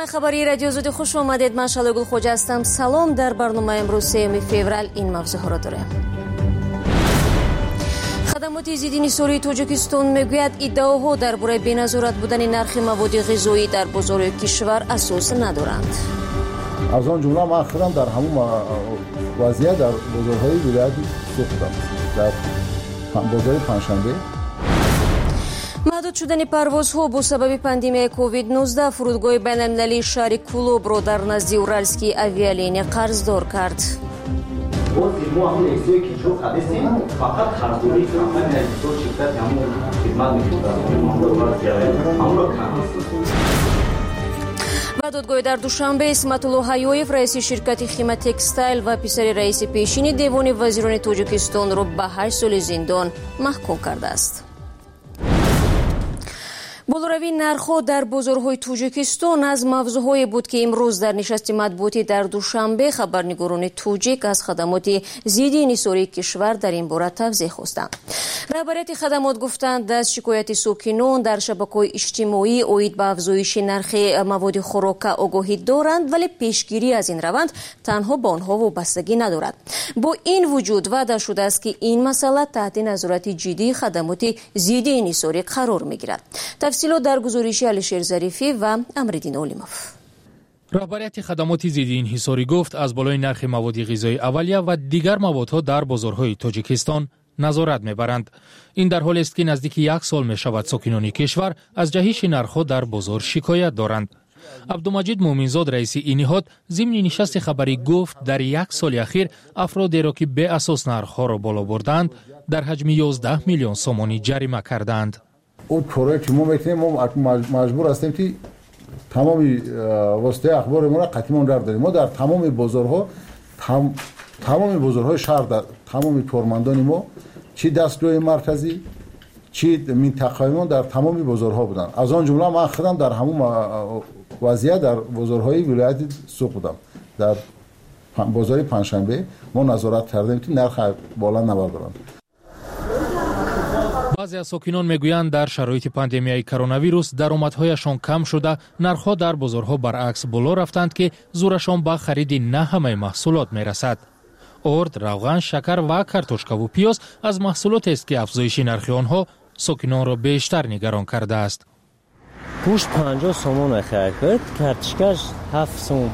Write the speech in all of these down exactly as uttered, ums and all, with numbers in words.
خبری رادیو زودی خوش آمدید. من شالگل خوجا هستم. سلام. در برنامه امروز سوم فوریه این موضوع ها را داریم. خدمات ضد سوری تاجیکستان میگوید ادعاها درباره بی‌نظارت بودن نرخ مواد غذایی در بازار کشور اساس ندارند. از آن جمله ما اخیراً در همون وضعیت در بازارهای ولایت سوختم در بازار پنجشنبه. محدود شدن پروازها با سبب پاندمی کووید نوزده فرودگاه بین‌المللی شهر کولوب را در نزد اورالسکی авиалиния قرضدار کرد. و دادگاه در دوشنبه اسمت‌الله حیویев رئیس شرکت خیمه تکستایل و پسر رئیس پیشین دیوان وزیران تاجیکستان را به هشت سال زندان محکوم کرده است. بالوروی نرخ‌ها در بازارهای تاجیکستان از موضوعهایی بود که امروز در نشست مطبوعاتی در دوشنبه خبرنگاران تاجیک از خدمات ضد انحصاری کشور در این باره توضیح خواستند. رهبریت خدمات گفتند از شکایت ساکنان در شبکه‌های اجتماعی اوید به افزایش نرخ مواد خوراک آگاهی دارند، ولی پیشگیری از این روند تنها به آنها وابستگی ندارد. با این وجود وعده شده است که این مسئله تحت نظارت جدی خدمات ضد انحصاری قرار می‌گیرد. تفصیلات در گزارش علیشیر ظریفی و امرالدین اولیموف. رهبریت خدمات ضد انحصاری گفت از بالای نرخ مواد غذایی اولیه و دیگر موادها در بازارهای تاجیکستان نظارت میبرند. این در حالی است که نزدیک یک سال می شود ساکنان کشور از جهش نرخ‌ها در بازار شکایت دارند. عبدالمجید مومنزاد رئیس این نهاد ضمن نشست خبری گفت در یک سال اخیر افرادی را که به اساس نرخ‌ها را بالا بردند در حجم یازده میلیون سومانی جریمه کردند. اون کاری که ما میکنیم ما مجبور هستیم که تمام واسطه اخبار ما را قطعی در داریم. ما در تمام بازارها تم... تمام بازارهای شهر در تمام کارمندان ما چی دستگاه مرکزی چی منطقه ما در تمام بازارها بودن. از آن جمله من خودم در همون وضعیت در بازارهای ولایت سوق بودم. در بازار پنجشنبه ما نظارت کردیم که نرخ بالا نبردارند. بعضی از ساکنان میگویند در شرایط پاندمی کرونا ویروس درآمدهایشان کم شده، نرخ‌ها در بازارها برعکس بالا رفتند که زورشان به خرید نه همه محصولات میرسد. ارد، روغن، شکر و کارتوشکا و پیاز از محصولاتی است که افزایش نرخ آنها ساکنان را بیشتر نگران کرده است. گوشت پنجاه سومون خرید کرد، کارتوشکاش هفت سوم،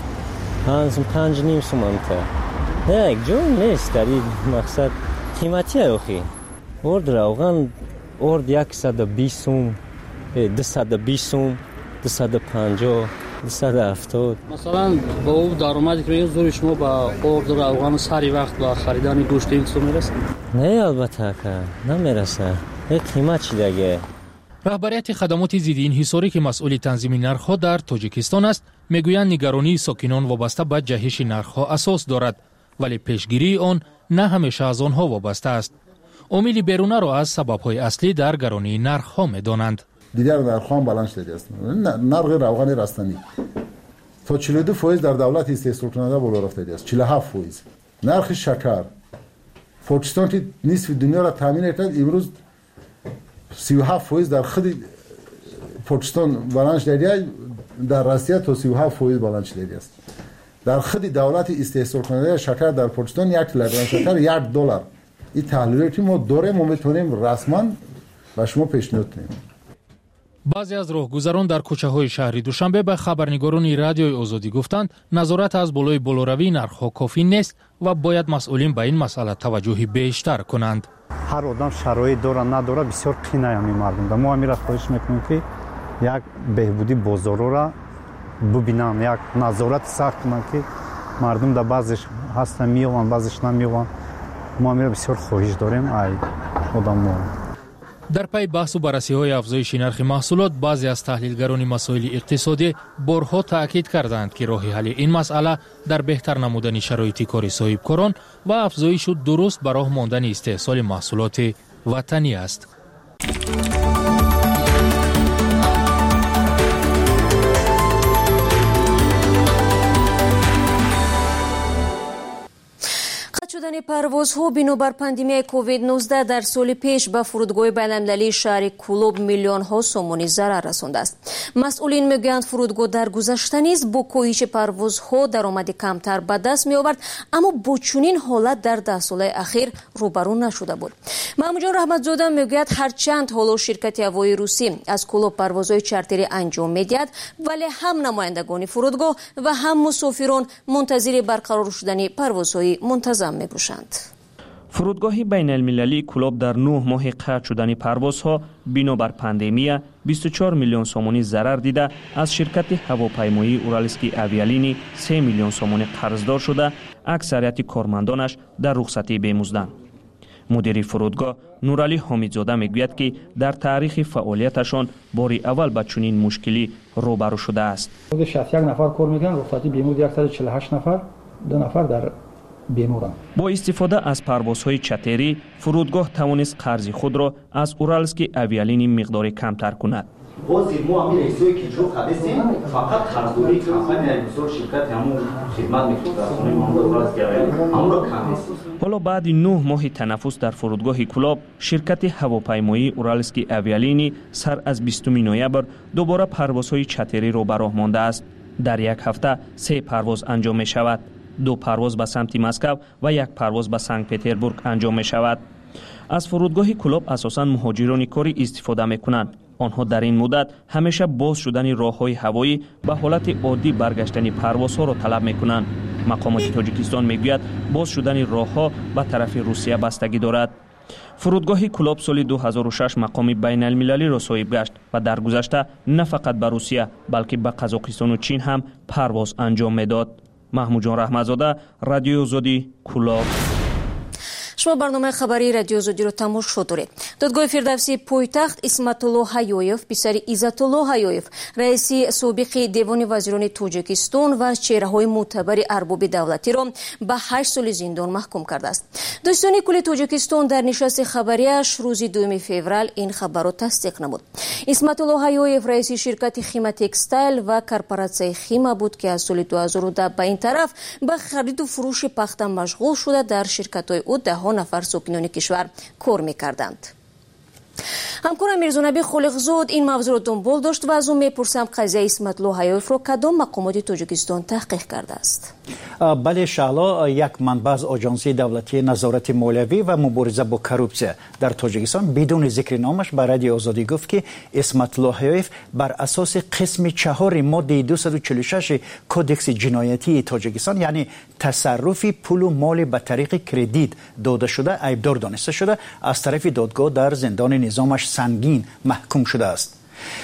پنج نیم سوم تا. یک جور نیست در این مقصد قیمتی اخی. ارد روغن ارد صد و بیست سوم، دویست و بیست سوم، دویست و پنجاه، دویست و هفتاد. مثلا با او درآمدی که زور شما با ارد روغن سری وقت با خریدن گوشت این سو میرسه؟ نه البته که نمیرسه. یک قیمت چی دیگه. رهبریت خدمات ضد انحصاری که مسئول تنظیم نرخ‌ها در تاجیکستان است میگویند نگرانی ساکنان وابسته به جهش نرخ‌ها اساس دارد، ولی پیشگیری آن نه همیشه از آنها وابسته است. عامل بیرونه را از سبب‌های اصلی در گرانی نرخ‌ها می‌دانند. دیگر نرخ‌ها بلند شده است. نرخ روغن رستنی تا چهل و دو درصد در دولت استحصال کننده بالا رفته است. چهل و هفت درصد. نرخ شکر پاکستان که نصف دنیا را تامین کرد امروز سی و هفت درصد در خود پاکستان بلند شده، در روسیه تا سی و هفت درصد بلند شده است. در خود دولت استحصال کننده شکر در پاکستان یک کیلوگرم شکر یک دلار. این تحلیلاتی ما داره ما میتونیم رسما و شما پیشنهاد کنیم. بعضی از راهگذران در کوچه‌های شهر دوشنبه به خبرنگاران رادیوی آزادی گفتند نظارت از بالای بالاروی نرخ‌ها کافی نیست و باید مسئولین به این مسئله توجه بیشتر کنند. هر آدم شرایط داره نداره بسیار قینه همی مردم ده. ما همین خواهش میکنیم که یک بهبودی بازارا را ببینن، یک نظارت سخت کنن که مردم در بعضش هستن میوان بعضش نمیوان. ما همین بسیار خواهش داریم ای آدم ما. در پی بحث و بررسی های افزایش نرخ محصولات بعضی از تحلیلگران مسائل اقتصادی بارها تاکید کردند که راه حل این مسئله در بهتر نمودن شرایط کار صاحبکاران و افزایش درست به راه ماندن استحصال محصولات وطنی است. شدن پروازها بنابر پاندمی کووید نوزده در سال پیش به فرودگاه بین‌المللی شهر کولوب میلیون ها سومونی ضرر رسانده است. مسئولین میگویند فرودگاه در گذشته نیز با کاهش پروازها درآمد کمتر به دست می آورد، اما با چنین حالت در ده سال اخیر روبرو نشده بود. محمود جان رحمتزاده میگوید هرچند حالا شرکت هوایی روسی از کولوب پروازهای چارتری انجام میدهد، ولی هم نمایندگان فرودگاه و هم مسافران منتظر برقرار شدن پروازهای منتظم میباشند. فرودگاه بین المللی کولوب در نه ماه قطع شدن پروازها بنابر پاندمی بیست و چهار میلیون سومونی ضرر دیده از شرکت هواپیمایی اورالسکی اویالینی سه میلیون سومونی قرضدار شده، اکثریت کارمندانش در رخصتی بیمزدند. مدیر فرودگاه نورعلی حمیدزاده میگوید که در تاریخ فعالیتشان باری اول با چنین مشکلی روبرو شده است. شصت و یک نفر کار میکنن، رخصتی بیمود صد و چهل و هشت نفر، دو نفر در بیمورند. با استفاده از پروازهای چارتری فرودگاه توانست قرض خود را از اورالسکی اویالینی مقداری کمتر کند. بازی ما امیر ایسوی که جو خدستیم فقط قرضداری کمپانی ایسو شرکت همون خدمت میکنه همون اورالسکی اویالینی همون را کم است. حالا بعد نه ماه تنفس در فرودگاه کولوب شرکت هواپیمایی اورالسکی اویالینی سر از بیستم نوامبر دوباره پروازهای چارتری را به راه مانده است. در یک هفته سه پرواز انجام می شود. دو پرواز به سمت مسکو و یک پرواز به سنت پترزبورگ انجام می شود. از فرودگاه کولوب اساساً مهاجران کاری استفاده می کنند. آنها در این مدت همیشه باز شدن راه‌های هوایی به حالت عادی برگشتن پروازها را طلب می کنند. مقامات تاجیکستان می گوید باز شدن راه‌ها به طرف روسیه بستگی دارد. فرودگاه کولوب سال دو هزار و شش مقام بین المللی را صاحب گشت و در گذشته نه فقط به روسیه بلکه به قزاقستان و چین هم پرواز انجام میداد. محمود جان رحمتزاده، رادیو آزادی، کولوب. شما برنامه خبری رادیو آزادی رو تماشا دارید. دادگاه فردوسی پایتخت اسمت الله حیویف پسر عزت الله حیویف رئیس سابق دیوان وزیران تاجیکستان و چهره‌های معتبر ارباب دولتی را به هشت سال زندان محکوم کرده است. دادستان کل تاجیکستان در نشست خبریش روز دوم فوریه این خبر را تصدیق نمود. اسمت الله حیویف رئیس شرکت خیمه تکستایل و کارپوراسیون خیمه بود که از سال دو هزار و ده به این طرف به خرید و فروش پخته مشغول شده در شرکت‌های او ده نفر ساکنان کشور کار می‌کردند. همکارم میرزانبی خالقزاد این موضوع را دنبال داشت و از او میپرسم قضیه اسمت الله حیویف را کدام مقامات تاجیکستان تحقیق کرده است؟ بله شعلا، یک منبع از آژانسی دولتی نظارت مالیوی و مبارزه با کروپسیون در تاجیکستان بدون ذکر نامش به رادیو آزادی گفت که اسمت الله حیویف بر اساس قسم چهار ماده دویست و چهل و شش کدکس جنایتی تاجیکستان یعنی تصرف پول و مال به طریق کردیت داده شده عیبدار دانسته شده از طرف دادگاه در زندان نظامش سنگین محکوم شده است.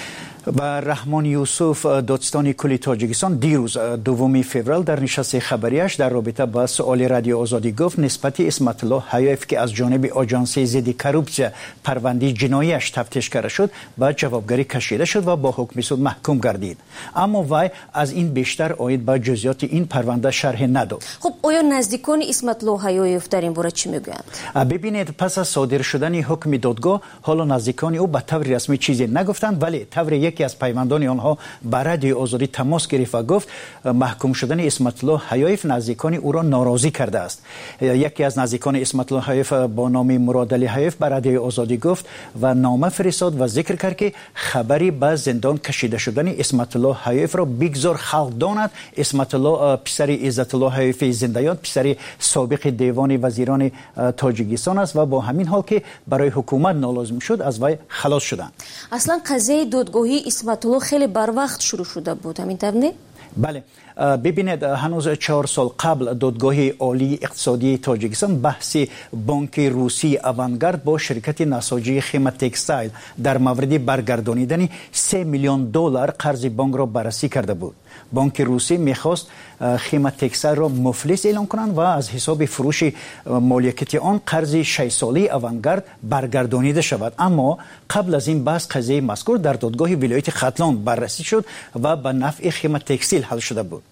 و رحمان یوسف دادستان کل تاجیکستان دیروز دوم فوریه در نشست خبریش در رابطه با سوال رادیو آزادی گفت نسبت اسمت الله حیویف که از جانب آژانس ضد کروپسیون پرونده جناییش تفتیش کرده شد به جوابگری کشیده شد و با حکم صادر محکوم گردید، اما وی از این بیشتر آید به جزئیات این پرونده شرح نداد. خب آیا نزدیکان اسمت الله حیویف در این باره چی میگویند؟ ببینید پس از صادر شدن حکم دادگاه حالا نزدیکان او به طور رسمی چیزی نگفتند، ولی طور یکی از پیوندان آنها به رادیو آزادی تماس گرفت و گفت محکوم شدن اسمت الله حیویف نزدیکان او را ناراضی کرده است. یکی از نزدیکان اسمت الله حیویف با نام مراد علی حیویف به رادیو آزادی گفت و نامه فرستاد و ذکر کرد که خبری به زندان کشیده شدن اسمت الله حیویف را بگذار خلق داند. اسمت الله پسر عزت الله حیویف زندیات پسر سابق دیوان وزیران تاجیکستان است و با همین حال که برای حکومت نالازم شد از وی خلاص شدند. اصلا قضیه دادگاهی اسمت الله خیلی بر وقت شروع شده بود، همین طور؟ بله، ببینید هنوز چهار سال قبل دادگاه عالی اقتصادی تاجیکستان بحث بانک روسی اوانگارد با شرکت نساجی خیمه تکستایل در مورد برگردانیدن سه میلیون دلار قرض بانک را بررسی کرده بود. بانک روسی میخواست خیمه تکستایل را مفلس اعلام کنند و از حساب فروش مالکیت آن قرض شش ساله اوانگارد برگردانیده شود، اما قبل از این بحث قضیه مذکور در دادگاه ولایت ختلان بررسی شد و به نفع خیمه تکستایل حل شده بود.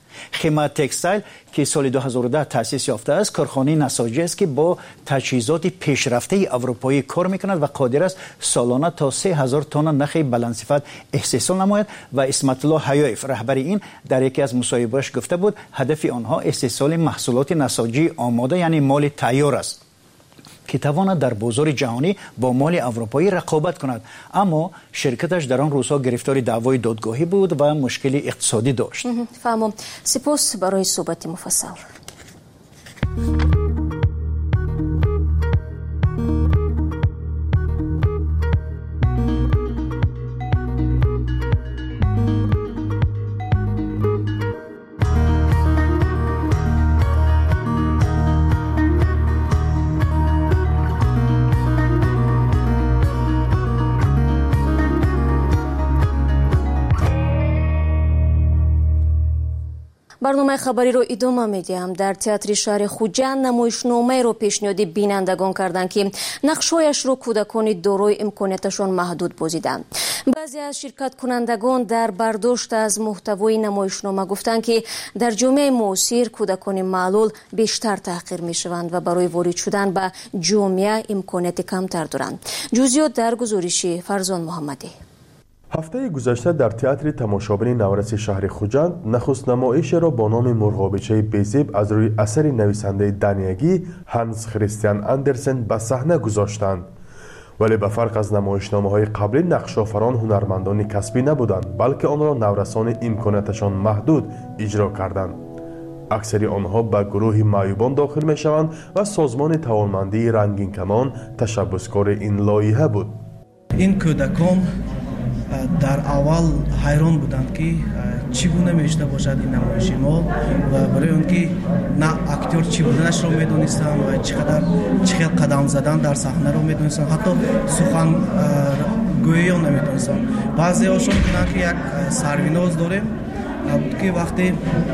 خیمه تکستایل که سال دو هزار و ده تأسیس یافته است کارخانه نساجی است که با تجهیزات پیشرفته اروپایی کار میکند و قادر است سالانه تا سه هزار تن نخ بلندصفت استحصال نماید و اسمت الله حیایف رهبر این در یکی از مصاحبه‌اش گفته بود هدف آنها استحصال محصولات نساجی آماده یعنی مال تیار است که تواند در بازار جهانی با مال اروپایی رقابت کند، اما شرکتش در آن روزها گرفتار دعوای دادگاهی بود و مشکل اقتصادی داشت. فهمم. سپاس برای صحبت مفصل. برنامه خبری رو ادامه میدیم. در تئاتر شهر خوجند نمایشنامه رو پیشنهاد بینندگان کردند که نقشایش رو کودکان دارای امکاناتشان محدود بازیدند. بعضی از شرکت کنندگان در برداشت از محتوای نمایشنامه گفتند که در جامعه معاصر کودکان معلول بیشتر تحقیر میشوند و برای وارد شدن به جامعه امکانات کمتر دارند. جزئیات در گزارش فرزان محمدی. هفته گذشته در تئاتر تماشابین نورس شهر خوجند نخست نمایش را با نام مرغابچه بیزیب از روی اثر نویسنده دانیگی هانس کریستیان اندرسن به صحنه گذاشتند. ولی به فرق از نمایشنامه‌های قبلی نقش‌آفران هنرمندان کسبی نبودند، بلکه آن را نورسان امکاناتشان محدود اجرا کردند. اکثر آنها به گروه معیوبان داخل می‌شوند و سازمان توانمندی رنگین کمان تشبسکار این لایحه بود. این کودکان در اول حیران بودند که چگونه میشده باشد این نمایش ما و برای اون که نه اکتور چی بودنش رو میدونستند و چقدر چقدر قدم زدن در صحنه رو میدونستند، حتی سخن گویی هم نمیدونستند. بعضی هاشون کنند که یک سرویناز داریم بود که وقتی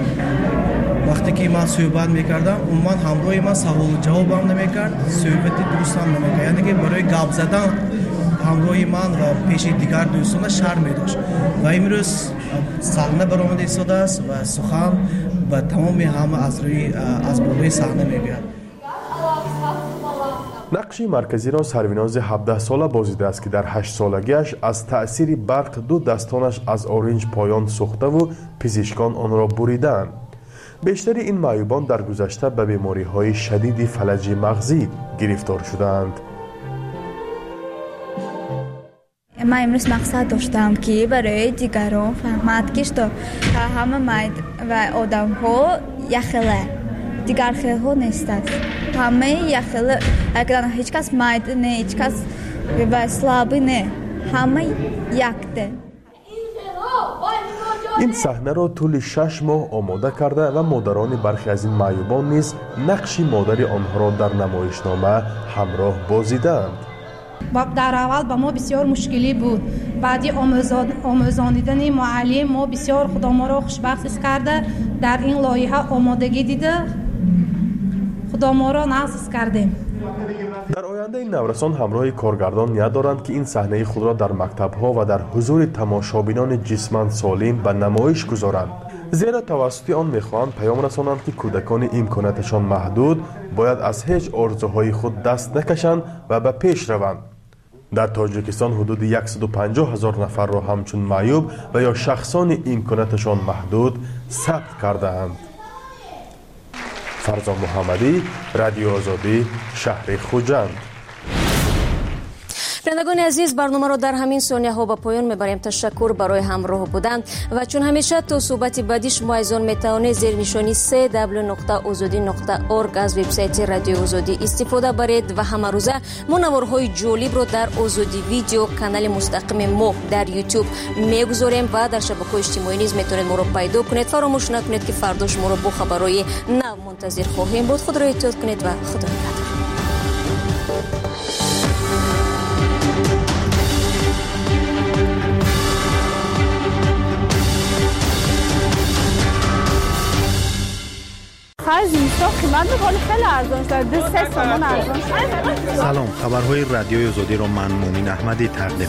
وقتی که من صحبت میکردم اون من همراه من سوال و جواب هم نمیکرد، صحبت درست هم نمیکرد، یعنی که برای گپ زدن همراه من و پیش دیگر دوستان شرم می داشت و امروز صحنه برآمده ایستاده است و سخن و تمام همه از روی از بالای صحنه می بیاد. نقش مرکزی را سرویناز هفده ساله بازیده است که در هشت سالگیش از تأثیر برق دو دستانش از اورنج پایان سوخته و پزشکان آن را بریدند. بیشتر این معیوبان در گذشته به بیماری های شدید فلج مغزی گرفتار شدند. من امروز مقصد داشتم که برای دیگران فهمد که تا همه مرد و آدم ها یخله دیگر خیلی ها نیستند، همه یخله، اگر هیچ کس مرد نه، هیچ کس و سلابی نه، همه یکته. این صحنه را طول شش ماه آماده کرده و مادران برخی از این معیوبان نیز نقش مادر آنها را در نمایشنامه همراه بازیدند. در اول به ما بسیار مشکلی بود، بعدی آموزاندن معلم ما بسیار خدا ما را خوشبخت کرده، در این لایحه آمادگی دیده خدا ما را نصب کردیم. در آینده این نورسان همراه کارگردان نیت دارند که این صحنه خود را در مکتب‌ها و در حضور تماشابینان جسماند سالم به نمایش گذارند، زیرا توسط آن می‌خواهند پیام رسانند که کودکان امکاناتشان محدود باید از هیچ آرزوهای خود دست نکشند و به پیش روند. در تاجیکستان حدود صد و پنجاه هزار نفر را همچون معیوب و یا شخصان امکاناتشان محدود ثبت کرده‌اند. فرزان محمدی، رادیو آزادی، شهر خوجند. بینندگان عزیز، برنامه را در همین ثانیه ها به پایان میبریم. تشکر برای همراه بودن و چون همیشه تا صحبت بعدی شما از آن میتوانید زیر نشانی سه دبلیو نقطه آزادی نقطه اورگ از وبسایت رادیو آزادی استفاده برید و همه روزه منورهای جالب رو در آزادی ویدیو کانال مستقیم ما در یوتیوب میگذاریم و در شبکه‌های اجتماعی نیز میتونید ما رو پیدا کنید. فراموش نکنید که فردا شما رو با خبرهای نو منتظر خواهیم بود. خود را احتیاط کنید و خدا نگهدار. آخر زمستان قیمت میکنه خیلی ارزان شده، دو سه تومان ارزان شده. سلام، خبرهای رادیوی آزادی رو من مومن احمدی تقدیم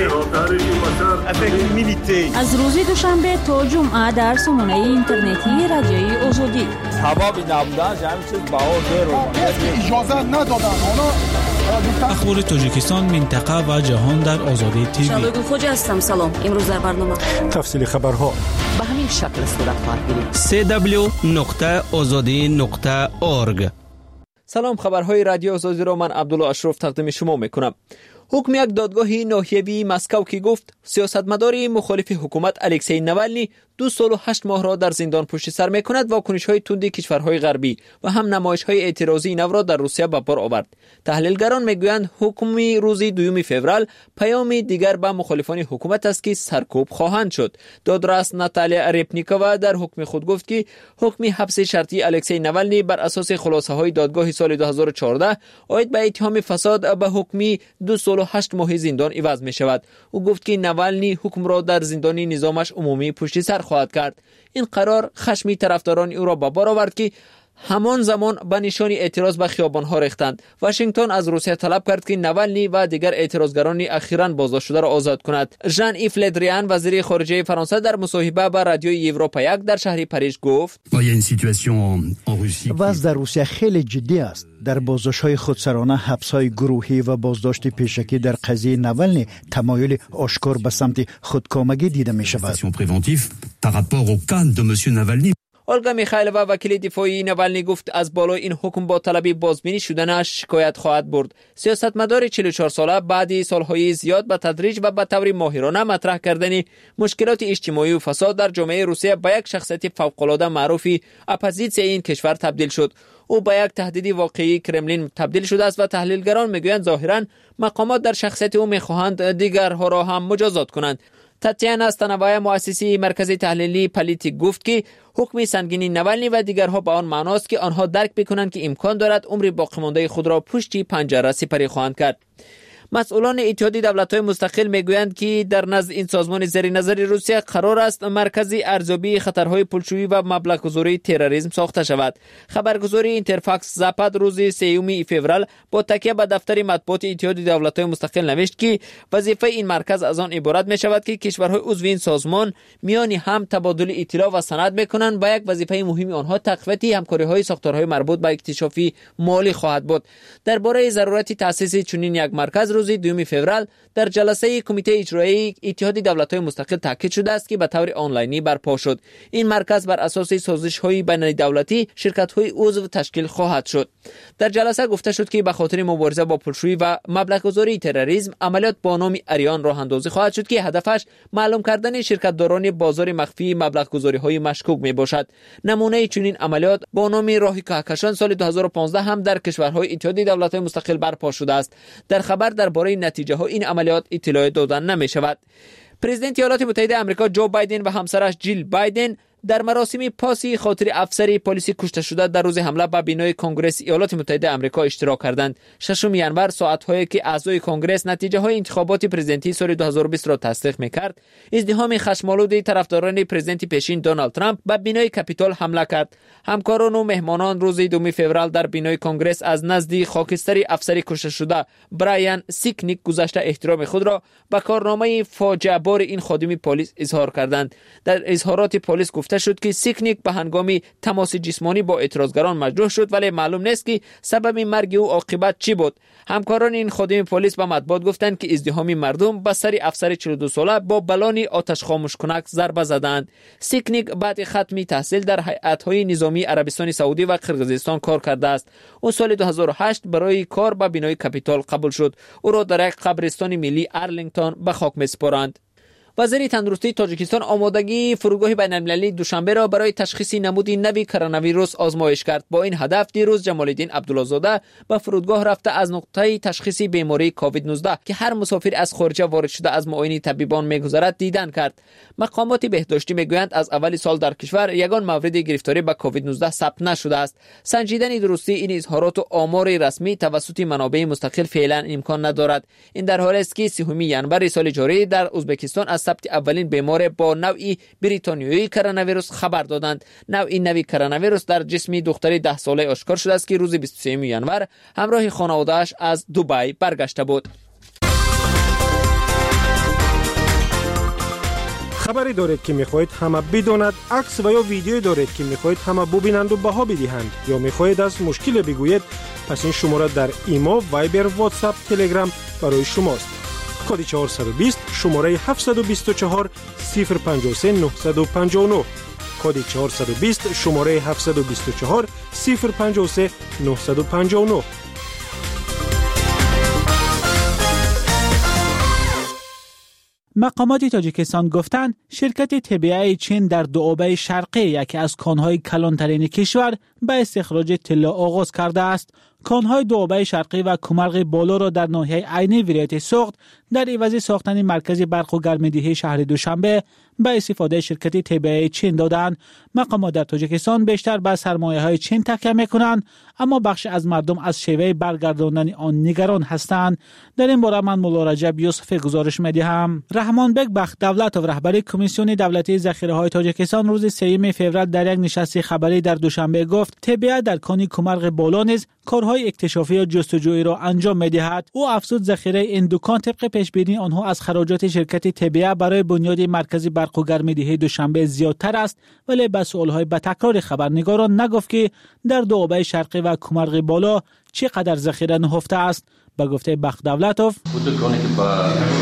می‌کنم. از روز دوشنبه تا جمعه در سامانه اینترنتی رادیوی آزادی. هوا بی نبودن همین چیز باور رو اجازه ندادن. اخبار تاجیکستان، منطقه و جهان در آزادی تیوی. شبگون خوش هستم. سلام. امروز در برنامه تفصیل خبرها به همین شکل صورت خواهد گرفت. سی دبلیو نقطه آزادی نقطه اورگ. سلام، خبرهای رادیو آزادی را من عبدالله اشرف تقدیم شما میکنم. حکم یک دادگاه ناحیوی مسکو که گفت سیاستمدار مخالف حکومت الکسی نوالنی دو سال و هشت ماه را در زندان پشت سر میکند، واکنش‌های تند کشورهای غربی و هم نمایش‌های اعتراضی نو را در روسیه به بار آورد. تحلیلگران میگویند حکم روز دوم فوریه پیام دیگر به مخالفان حکومت است که سرکوب خواهند شد. دادرس ناتالیا ریپنیکووا در حکم خود گفت که حکم حبس شرطی الکسی نوالنی بر اساس خلاصه‌های دادگاه سال دو هزار و چهارده عاید به اتهام فساد به حکم دو سال و هشت ماه زندان عوض می شود. او گفت که نوالنی حکم را در زندان نظامش عمومی پشت سر خواهد کرد. این قرار خشمی طرفداران او را به بار آورد که همان زمان به نشان اعتراض به خیابان‌ها ریختند. واشنگتن از روسیه طلب کرد که نوالنی و دیگر اعتراضگران اخیراً بازداشت شده را آزاد کند. ژان ایف لدریان وزیر خارجه فرانسه در مصاحبه با رادیوی اروپا یک در شهر پاریس گفت: وضع در روسیه خیلی جدی است. در بازداشت‌های خودسرانه، حبس‌های گروهی و بازداشت پیشکی در قضیه نوالنی تمایل آشکار به سمت خودکامگی دیده می‌شود. اولگا میخایلووا وکیل دفاعی نوالنی گفت از بالای این حکم با طلب بازبینی شدنش شکایت خواهد برد. سیاستمدار چهل و چهار ساله بعد سالهای زیاد به تدریج و به طور ماهرانه مطرح کردن مشکلات اجتماعی و فساد در جامعه روسیه به یک شخصیت فوق‌العاده معروفی اپوزیسیون این کشور تبدیل شد. او به یک تهدید واقعی کرملین تبدیل شده است و تحلیلگران میگویند ظاهراً مقامات در شخصیت او میخواهند دیگرها را هم مجازات کنند. تاتیانا استانوایه مؤسسه مرکز تحلیلی پالیتیک گفت که حکم سنگین نوالنی و دیگرها به آن معناست که آنها درک بکنند که امکان دارد عمر باقی مانده خود را پشت پنجره سپری خواهند کرد. مسئولان اتحاد دولت‌های مستقل میگویند که در نزد این سازمان زیر نظر روسیه قرار است مرکز ارزیابی خطرهای پولشویی و مبلغ‌گذاری تروریسم ساخته شود. خبرگزاری اینترفاکس زاپاد روز سوم فوریه با تکیه به دفتر مطبوعات اتحاد دولت‌های مستقل نوشت که وظیفه این مرکز از آن عبارت می‌شود که کشورهای عضو این سازمان میان هم تبادل اطلاع و سند می‌کنند. با یک وظیفه مهم آنها تقویت همکاری‌های ساختارهای مربوط به اکتشاف مالی خواهد بود. درباره ضرورت تأسیس چنین یک مرکز روز دوم فوریه در جلسه کمیته اجرایی اتحاد دولت‌های مستقل تاکید شده است که به طور آنلاینی برپا شد. این مرکز بر اساس سازش‌های بین‌الدولتی شرکت‌های عضو تشکیل خواهد شد. در جلسه گفته شد که به خاطر مبارزه با پولشویی و مبلغ‌گذاری تروریسم عملیات با نام اریان راه اندازی خواهد شد که هدفش معلوم کردن شرکت‌داران بازار مخفی مبلغ‌گذاری‌های مشکوک میباشد. نمونه چنین عملیات با نام راه کهکشان سال دو هزار و پانزده هم در کشورهای اتحاد دولت‌های مستقل برپا شده است. در خبر درباره نتیجه ها این عملیات اطلاع دادن نمی شود. پرزیدنت ایالات متحده آمریکا جو بایدن و همسرش جیل بایدن در مراسم پاسی خاطر افسر پلیس کشته شده در روز حمله به بینای کنگره ایالات متحده آمریکا اشتراک کردند. ششم ژانویه ساعت‌هایی که اعضای کنگره نتیجه های انتخابات پرزیدنتی سال دو هزار و بیست را تصدیق می‌کرد، ازدحام خشم‌آلود طرفداران پرزیدنت پیشین دونالد ترامپ به بینای کاپیتول حمله کرد. همکاران و مهمانان روز دوم فوریه در بینای کنگره از نزد خاکستر افسر کشته شده برایان سیکنیک گذشته احترام خود را به کارنامه فاجعه بار این خادم پلیس اظهار کردند. در اظهارات پلیس گفته شد که سیکنیک به هنگام تماس جسمانی با اعتراضگران مجروح شد، ولی معلوم نیست که سبب مرگ او عاقبت چی بود. همکاران این خادم پلیس به مطبوعات گفتند که ازدحام مردم به سر افسر چهل و دو ساله با بلان آتش خاموش کنک ضربه زدند. سیکنیک بعد ختم تحصیل در هیئت‌های نظامی عربستان سعودی و قرقیزستان کار کرده است. او سال دو هزار و هشت برای کار به بینای کاپیتول قبول شد. او را در یک قبرستان ملی ارلینگتون به خاک می‌سپارند. وزیر تندرستی تاجیکستان آمادگی فرودگاه بین‌المللی دوشنبه را برای تشخیص نمود نوی کرونا ویروس آزمایش کرد. با این هدف دیروز جمال الدین عبدالله‌زاده به فرودگاه رفته از نقطه تشخیص بیماری کووید نوزده که هر مسافر از خارج وارد شده از معاینه طبیبان میگذرد دیدن کرد. مقامات بهداشتی میگویند از اول سال در کشور یگان مورد گرفتاری به کووید نوزده ثبت نشده است. سنجیدن درستی این اظهارات و آمار رسمی توسط منابع مستقل فعلا امکان ندارد. این در حالی است که سوم ژانویه سال جاری در ازبکستان از از ثبت اولین بیمار با نوع بریتانیایی کرونا ویروس خبر دادند. نوع نوی کرونا ویروس در جسم دختری ده ساله آشکار شده است که روز بیست و سوم ژانویه همراه خانواده‌اش از دبی برگشته بود. خبری دارید که میخواهید همه بداند، عکس و یا ویدیو دارید که میخواهید همه ببینند و بها بدهند، یا میخواهید از مشکل بگویید، پس این شماره در ایمو، وایبر، واتساپ، تلگرام برای شماست. کد چهارصد و بیست شماره هفتصد و بیست و چهار صفر پنجاه و سه نهصد و پنجاه و نه. کد چهارصد و بیست شماره هفتصد و بیست و چهار صفر پنجاه و سه نهصد و پنجاه و نه. مقامات تاجیکستان گفتند شرکت تبیعه چین در دوآبه شرقی، یکی از کانهای کلانترین کشور، به استخراج طلا آغاز کرده است. کانهای دوآبه شرقی و کمرغ بالا را در ناحیه عین ولایت سوخت در عوض ساختن مرکز برق و گرم‌دهی شهر دوشنبه به استفاده شرکت تبیعه چین دادند. مقامات در تاجیکستان بیشتر به سرمایه‌های چین تکیه می‌کنند، اما بخش از مردم از شیوه برگرداندن آن نگران هستند. در این باره من مولا رجب یوسف گزارش می‌دهم. رحمان بک بخت‌دولتوف رهبر کمیسیون دولتی ذخیره‌های تاجیکستان روز سوم فوریه در یک نشست خبری در دوشنبه گفت تبیعه در کان کمرغ بالا نیز کارهای اکتشافی و جستجویی را انجام می‌دهد. او افزود ذخیره این دکان طبق پیش‌بینی آنها از خراجات شرکت تبیعه برای بنیاد مرکز برق و گرم‌دهی دوشنبه زیادتر است، ولی به سوال‌های به تکرار خبرنگاران نگفت که در دوآبه شرقی و کمرغ بالا چقدر ذخیره نهفته است. به گفته بخت‌دولتوف بود دکانی که با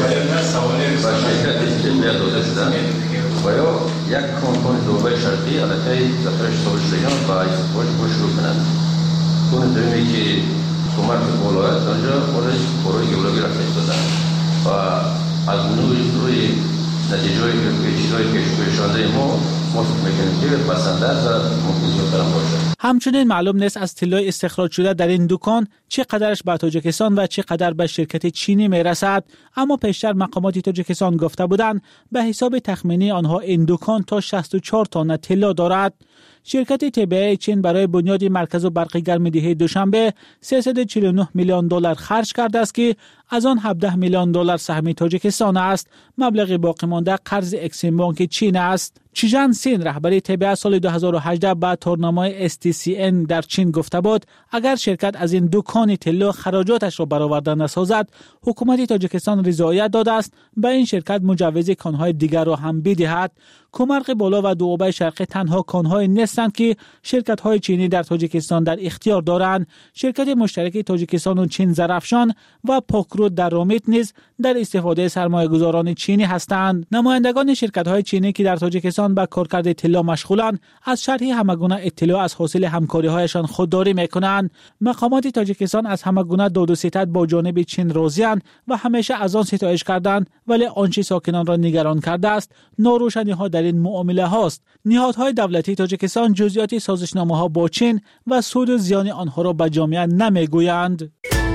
شرکت تبیعه داده شده و یا یک کانتون دوآبه شرقی علاقه ذخیره سال شدگان و استفاده شروع کنند. کون دومی که کمرغ بالا است آنجا خودش برای گیولوژی را فرستادن و از نوعی روی نتیجه‌ای که چیزایی که پیش‌آمده ما مطمئن می‌کنیم که بسنده است و ممکن زیادتر باشه. همچنین معلوم نیست از طلای استخراج شده در این دکان چقدرش به تاجیکستان و چقدر به شرکت چینی میرسد، اما پیشتر مقامات تاجیکستان گفته بودند به حساب تخمینی آنها این دکان تا شصت و چهار تن طلا دارد. شرکت تبیعه چین برای بنیاد مرکز برق گرم‌دهی دوشنبه سیصد و چهل و نه میلیون دلار خرج کرده است که از آن هفده میلیون دلار سهم تاجیکستان است. مبلغ باقی مانده قرض اکسیم بانک چین است. چیجان سین رهبری تبیعه سال دو هزار و هجده با تورنمای اس تی سی ان در چین گفته بود اگر شرکت از این دکان طلا خراجاتش را برآورده نسازد، حکومت تاجیکستان رضایت داده است به این شرکت مجوز کانهای دیگر را هم بدهد. کمرغ بالا و دوآبه شرقی تنها کانهای نیستند که شرکت‌های چینی در تاجیکستان در اختیار دارند. شرکت مشترک تاجیکستان و چین زرافشان و پاکرود در رامیت نیز در استفاده سرمایه‌گذاران چینی هستند. نمایندگان شرکت‌های چینی که در تاجیکستان به کارکرد طلا مشغولند از شرح همگونه اطلاع از حاصل همکاری‌هایشان خودداری می‌کنند. مقامات تاجیکستان از همگونه داد و ستد با جانب چین راضی‌اند و همیشه از آن ستایش کردند، ولی آنچه ساکنان را نگران کرده است ناروشنی‌ها در این معامله هاست. نهادهای دولتی تاجیکستان جزئیات سازشنامه‌ها با چین و سود و زیان آنها را به جامعه نمیگویند.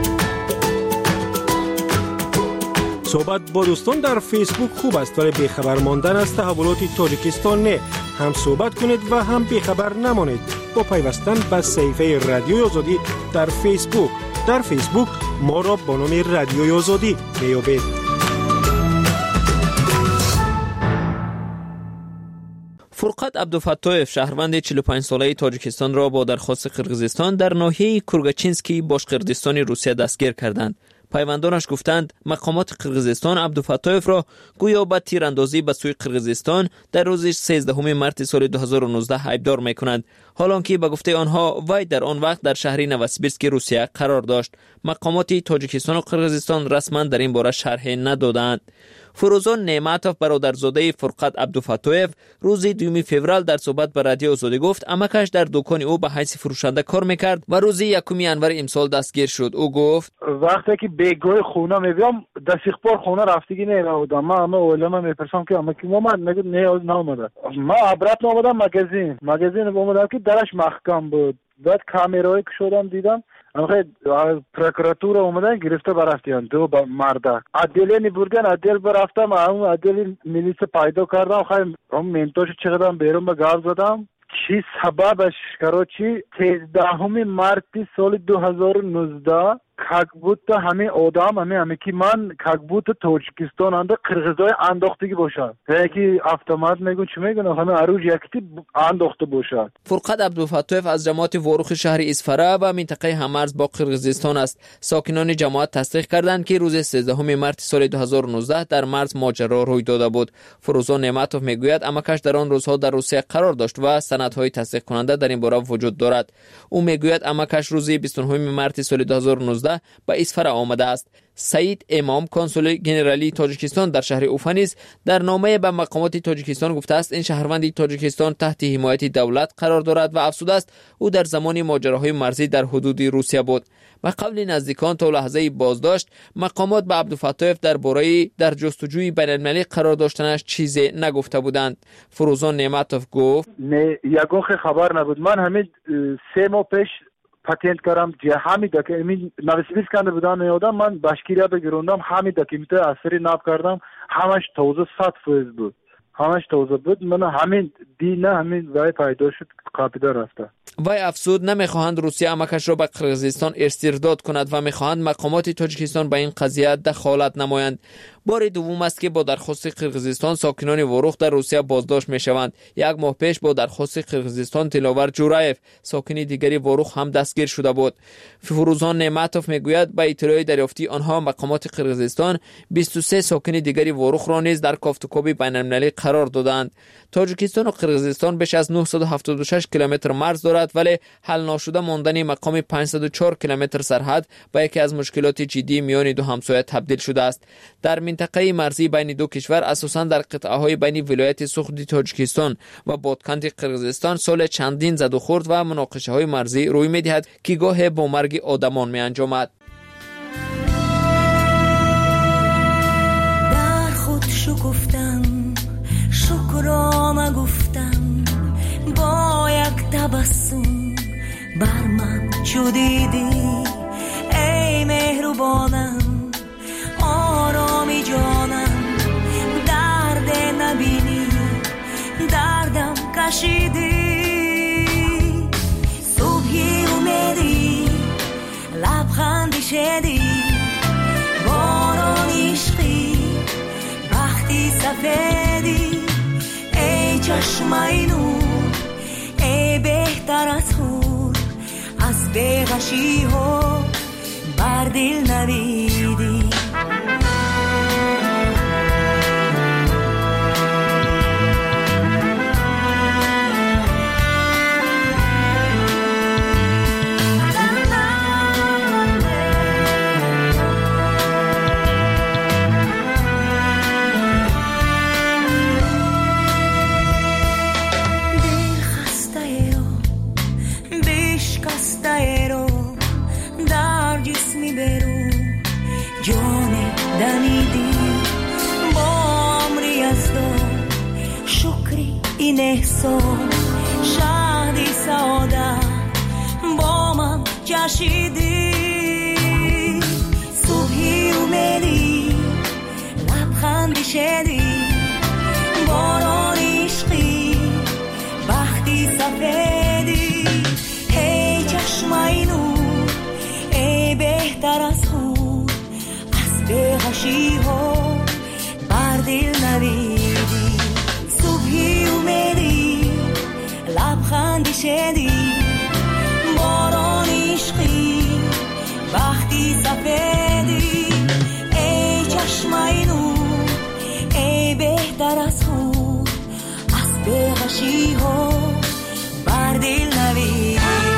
صحبت با دوستان در فیسبوک خوب است، ولی بیخبر ماندن از تحولات تاجیکستان نه. هم صحبت کنید و هم بیخبر نمانید با پیوستن به صفحه رادیوی آزادی در فیسبوک. در فیسبوک ما را با نام رادیوی آزادی میابید. فرقت عبدالفتاح شهروند چهل و پنج ساله تاجیکستان را با درخواست قرقیزستان در ناحیه کورگاچینسکی باشقردستان روسیه دستگیر کردند. پیوندانش گفتند مقامات قرقیزستان عبدالفتاح را گویا به تیراندازی به سوی قرقیزستان در روز سیزدهم مارس سال دو هزار و نوزده ایبدار میکنند، حالانکه به گفته آنها وی در آن وقت در شهر نوسیبیرسک روسیه قرار داشت. مقامات تاجیکستان و قرقیزستان رسما در این باره شرح ندادند. فروزان نعمتوف برادرزاده فرقت عبدالفتاح روز دوم فوریه در صحبت با رادیو آزادی گفت امکش در دکان او به حیث فروشنده کار میکرد و روز یکم ژانویه امسال دستگیر شد. او گفت وقتی که بیگوی خونه میبیام دستیخبار خونه رفتگی نمیدم، من همه اولما میپرسم که اما که اومد میگه نه نامده. من عبرت نامدم مگزین مگزین اومدم که درش محکم بود. بعد کامیرایی که شدم دیدم آخه پروکراتور اومدن گرفته برفتیان دو مرده عدلی بردن عدل برفتم اون عدلی میلیس پیدا کردم خیلی اون منتوش چقدر بیرون به گاو زدم. چی سببش کراچی سیزدهم مارس سال دو هزار و نوزده как будто ҳамин одам ҳамин ҳамин ки ман как будто тоҷикистон анда қирғизои андохтагӣ бошад яки автомат мегӯ чӣ мегӯ ҳамин аруж якти андохта бошад. фурқат абдулфаттоев аз ҷамоати ворухи шаҳри исфара ва минтақаи ҳамарз бо қирғизистон аст. сокинони ҷамоат тасдиқ карданд ки рӯзи сездахуми марти соли ду ҳазору нуздаҳ дар марз моҷаро рӯй дода буд. фурӯзон неъматов мегӯяд амакаш дар он рӯзҳо дар русия қарор дошт ва санадҳои тасдиқкунанда дар ин бора вуҷуд дорад. ӯ мегӯяд амакаш рӯзи бисту нӯҳуми марти соли ду ҳазору нуздаҳ ба исфара омадааст. саид эмом консули генералии тоҷикистон дар шаҳри уфа низ дар номае ба мақомоти тоҷикистон гуфтааст ин шаҳрванди тоҷикистон таҳти ҳимояти давлат қарор дорад ва афзудааст ӯ дар замони моҷароҳои марзӣ дар ҳудуди русия буд. ба қавли наздикон то лаҳзаи боздошт мақомот ба абдулфаттоев дар бораи дар ҷустуҷӯи байналмилалӣ қарор доштанаш чизе нагуфта буданд. фурӯзон неъматов гуфт не ягон хабар набуд. ман ҳамин се моҳ пеш патент кардам ҳамида ки ин нависибис карда будан меодам ман башкирияда гирондам ҳамида ки мита асари наб кардам ҳамаш тоза сад фоиз буд. ҳамаш тоза буд. мана ҳамин дина ҳамин вай пайдо шуд қабида рафта. вай афзуд намехоҳанд русия амакашро ба қирғизистон истирдод кунад ва мехоҳанд мақомоти тоҷикистон ба ин қазия дахолат намоянд. бори дуввум аст ки бо дархости қирғизистон сокинони ворух дар русия боздошт мешаванд. як моҳ пеш бо дархости қирғизистон тиловар ҷураев сокини дигари ворух ҳам дастгир шуда буд. фурӯзон неъматов мегӯяд ба иттилои дарёфти онҳо мақомоти қирғизистон бисту се сокини дигари ворухро низ дар кофтукоби байналмилалӣ қарор доданд. тоҷикистону қирғизистон беш аз нӯҳсаду ҳафтоду шаш километр марз дорад, вале ҳалношуда мондани мақоми панҷсаду чор километр сарҳад ба яке аз мушкилоти ҷиддии миёни ду ҳамсоя табдил шудааст. дар минтақаи марзии байни ду кишвар асосан дар қитъаҳои байни вилояти Сухди Тоҷикистон ва Бодканди Қирғизистон соле чандин заду хурд ва муноқишаҳои марзӣ рӯй медиҳад ки гоҳе бо марги одамон меанҷомад. дар худ шукуфтам шукрона гуфтам бо як табассум бар ман чу дидӣ эй меҳрубонам آرامی جانم درد نبینی دردم کشیدی صبحی اومدی لبخندی شدی باران عشقی وقتی سفیدی ای چشمای نور ای بهتر از خور از بیغشی ها بر دل نویدی این احساس شادی سعادت با من جشیدی صبحی اومدی لبخندی شدی باران عشقی وقتی سفیدی ای چشمای نور ای بهتر از خود از بیغشی ها بر دل نویدی صبحی اومدی لبخندی شدی باران عشقی وقتی سفیدی ای چشمای نور ای بهتر از خود از بیغشی ها بر دل نویدی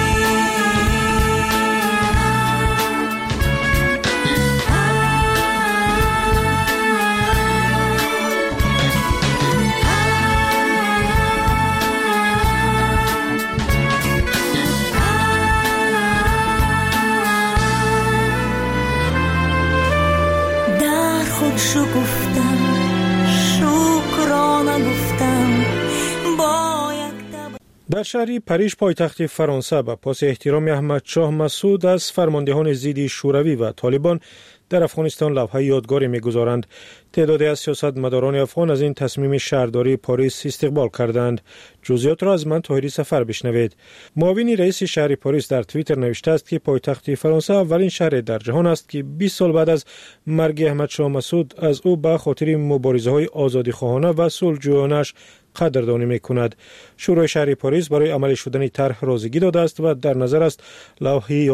شکفتم شکرانه گفتم با یک در شهری پاریژ پایتخت فرانسه به پاس احترام احمد شاه مسعود از فرماندهان ضد شوروی و طالبان در افغانستان لوحه یادگاری می‌گذارند. تعدادی از سیاستمداران افغان از این تصمیم شهرداری پاریس استقبال کردند. جزئیات را از من طاهری سفر بشنوید. معاون رئیس شهر پاریس در توییتر نوشته است که پایتخت فرانسه اولین شهر در جهان است که بیست سال بعد از مرگ احمد شاه مسعود از او به خاطر مبارزه‌های آزادیخواهانه و صلح‌جویانه‌اش قدردانی می‌کند. شورای شهر پاریس برای عملی شدن طرح راضیگی داده است و در نظر است لوحه